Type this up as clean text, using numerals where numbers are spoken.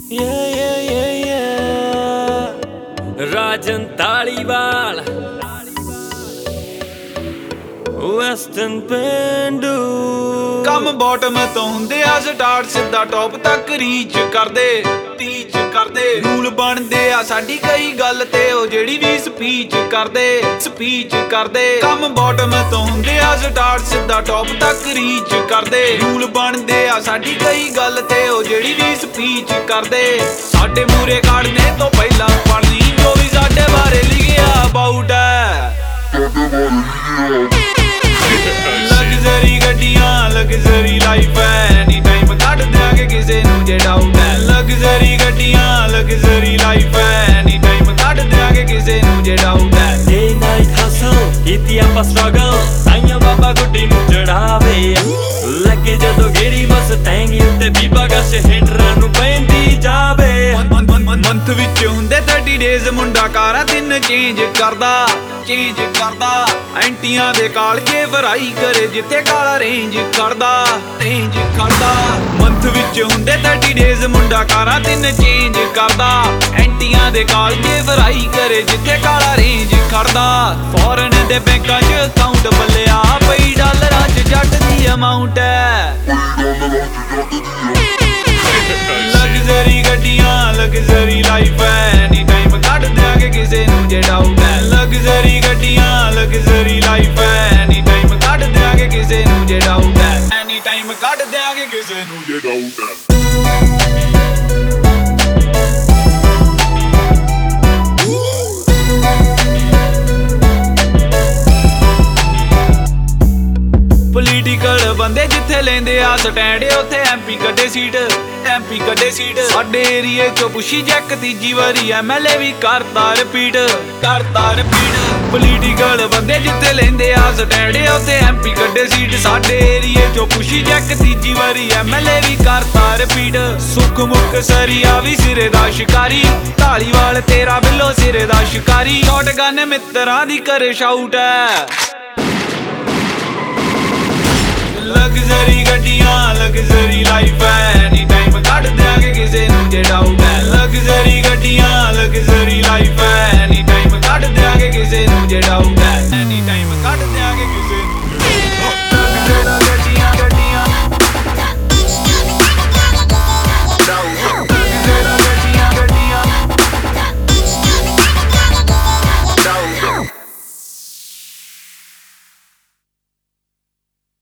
राजन Taliwal western पेंडू ਕੰਮ bottom ਤੋਂ ਹੁੰਦੇ ਆ ਸਟਾਰਟ ਸਿੱਧਾ ਟੌਪ ਤੱਕ ਰੀਚ ਕਰਦੇ ਰੂਲ ਬਣਦੇ ਆ ਸਾਡੀ ਕਈ ਗੱਲ ਤੇ ਉਹ ਜਿਹੜੀ ਵੀ ਸਪੀਚ ਕਰਦੇ ਕੰਮ ਬਾਟਮ ਤੋਂ ਹੁੰਦੇ ਆ ਸਟਾਰਟ ਸਿੱਧਾ ਟੌਪ ਤੱਕ ਰੀਚ ਕਰਦੇ ਰੂਲ ਬਣਦੇ ਆ ਸਾਡੀ ਕਈ ਗੱਲ ਤੇ ਉਹ ਜਿਹੜੀ ਵੀ ਸਪੀਚ ਕਰਦੇ ਸਾਡੇ ਮੂਰੇ ਕਾੜਨੇ ਤੋਂ ਪਹਿਲਾਂ ਪੜ੍ਹਨੀ ਜੋ ਵੀ ਸਾਡੇ ਬਾਰੇ ਲਿਖਿਆ ਅਬਾਊਟ ਹੈ ਲਗਜ਼ਰੀ ਗੱਡੀਆਂ ਲਗਜ਼ਰੀ ਲਾਈਫ ਹੈ ਐਨੀ ਟਾਈਮ ਕੱਢ ਦਿਆਂਗੇ ਕਿਸੇ ਨੂੰ ਜੇ ਡਾਊਟ ਹੈ ਲਗਜ਼ਰੀ ਗੱਡੀਆਂ ਲਗਜ਼ਰੀ ਲਾਈਫ ਹੈ ਐਨੀ ਟਾਈਮ ਕੱਢ ਦਿਆਂਗੇ ਕਿਸੇ ਨੂੰ ਜੇ ਡਾਊਟ ਹੈ ਡੇ ਨਾਈਟ ਹਸਲ ਕੀਤੀ ਆਪਾਂ ਸਟਰਗਲ ਤਾਈਆਂ ਬਾਬਾ ਗੁੱਡੀ ਨੂੰ ਚੜਾਵੇ ਲੱਗੇ ਜਦੋਂ ਗੇੜੀ ਮਸਤੈਂਗੀ ਉੱਤੇ ਬੀਬਾ ਗਸ਼ ਹਿੰਡਰਾਂ ਨੂੰ ਪੈਂਦੀ ਜਾਵੇ ਮੰਥ ਵਿੱਚ ਹੁੰਦੇ 30 ਡੇਜ਼ ਮੁੰਡਾ ਕਾਰਾਂ ਤਿੰਨ ਚੇਂਜ ਕਰਦਾ ਐਂਟੀਆਂ ਦੇ ਕਾਲਜੇ ਵਰਾਈ ਕਰੇ ਜਿੱਥੇ ਕਾਲਾ ਰੇਂਜ ਖੜਦਾ ਮੰਥ ਵਿੱਚ ਹੁੰਦੇ 30 ਡੇਜ਼ ਮੁੰਡਾ ਕਾਰਾਂ ਤਿੰਨ ਚੇਂਜ ਕਰਦਾ ਐਂਟੀਆਂ ਦੇ ਕਾਲਜੇ ਵਰਾਈ ਕਰੇ ਜਿੱਥੇ ਕਾਲਾ ਰੇਂਜ ਖੜਦਾ ਫੋਰਨ ਦੇ ਬੈਂਕਾਂ 'ਚ ਅਕਾਊਂਟ ਬੱਲਿਆ ਪਈ ਡਾਲਰਾਂ 'ਚ ਜੱਟ ਦੀ ਅਮਾਉਂਟ ਹੈ ਲਗਜ਼ਰੀ ਗੱਡੀਆਂ ਲਗਜ਼ਰੀ ਲਾਈਫ ਹੈ ਐਨੀ ਟਾਈਮ ਕੱਢ ਦਿਆਂਗੇ ਕਿਸੇ ਨੂੰ ਜੇ ਡਾਊਟ ਹੈ ਲਗਜ਼ਰੀ ਗੱਡੀਆਂ ਲਗਜ਼ਰੀ ਲਾਈਫ ਹੈ ਐਨੀ ਟਾਈਮ ਕੱਢ ਦਿਆਂਗੇ ਕਿਸੇ ਨੂੰ ਜੇ ਡਾਊਟ ਹੈ ਐਨੀ ਟਾਈਮ ਕੱਢ ਦਿਆਂਗੇ ਕਿਸੇ ਨੂੰ ਜੇ ਡਾਊਟ ਹੈ ਪੋਲੀਟੀਕਲ ਬੰਦੇ ਜਿੱਥੇ ਲੈਂਦੇ ਆ ਸਟੈਂਡ ਉੱਥੇ ਐਮਪੀ ਕੱਢੇ ਸੀਟ ਸਾਡੇ ਏਰੀਏ ਚੋਂ ਪੁੱਛੀ ਜੈਕ ਤੀਜੀ ਵਾਰੀ ਐਮਐਲਏ ਵੀ ਕਰਤਾ ਰਿਪੀਟ ਪੋਲੀਟੀਕਲ ਬੰਦੇ ਜਿੱਥੇ ਲੈਂਦੇ ਆ ਸਟੈਂਡ ਉੱਥੇ ਐਮਪੀ ਕੱਢੇ ਸੀਟ ਸਾਡੇ ਏਰੀਏ ਚੋਂ ਪੁੱਛੀ ਜੈਕ ਤੀਜੀ ਵਾਰੀ ਐਮਐਲਏ ਵੀ ਕਰਤਾ ਰਿਪੀਟ ਸੁੱਖ ਮੁੱਖ ਸਰੀਆ ਵੀ ਸਿਰੇ ਦਾ ਸ਼ਿਕਾਰੀ ਢਾਲੀਵਾਲ ਤੇਰਾ ਬਿੱਲੋ ਸਿਰੇ ਦਾ ਸ਼ਿਕਾਰੀ ਸ਼ਾਟਗਨ ਮਿੱਤਰਾਂ ਦੀ ਕਰੇ ਸ਼ਾਊਟ ਹੈ ਲਗਜ਼ਰੀ ਗੱਡੀਆਂ ਲਗਜ਼ਰੀ ਲਾਈਫ ਹੈ ਐਨੀ ਟਾਈਮ ਕੱਢ ਦਿਆਂਗੇ ਕਿਸੇ ਨੂੰ ਜੇ ਡਾਊਟ ਹੈ ਲਗਜ਼ਰੀ ਗੱਡੀਆਂ ਲਗਜ਼ਰੀ ਲਾਈਫ ਹੈ